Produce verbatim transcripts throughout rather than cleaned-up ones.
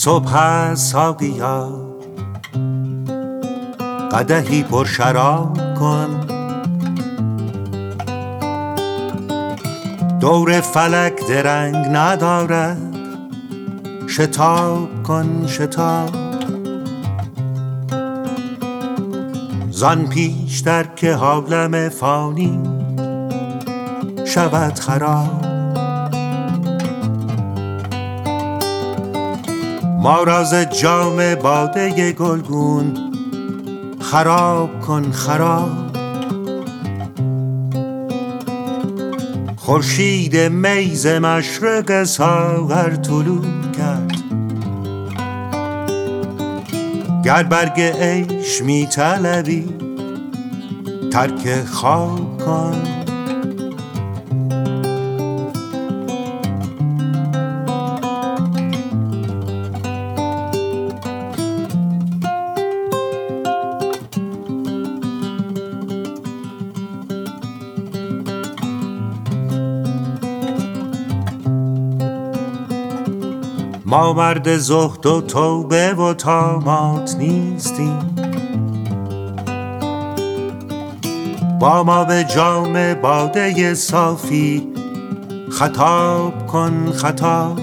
صبح است ساقیا، قدحی پر شراب کن، دور فلک درنگ ندارد، شتاب کن شتاب. زان پیشتر که عالم فانی شود خراب، ما را ز جام باده گلگون خراب کن خراب. خورشید می ز مشرق ساغر طلوع کرد، گر برگ عیش می طلبی ترک خواب کن. ما مرد زهد و توبه و طامات نیستیم، با ما به جام باده صافی خطاب کن خطاب.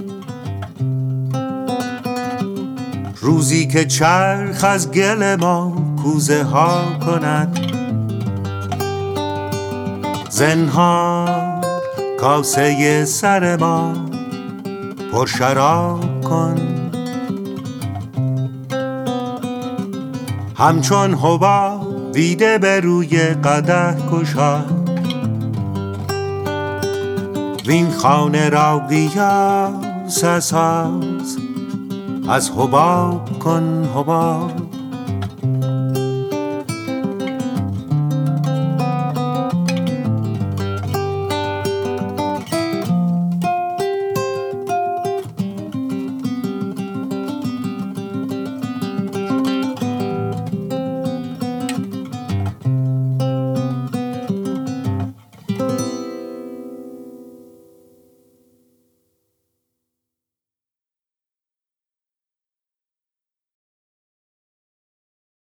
روزی که چرخ از گل ما کوزه ها کند، زنهار کاسه سر ما پر شراب کن. همچون حباب دیده به روی قدح گشاد، وین خانه را قیاس اساس از حباب کن حباب.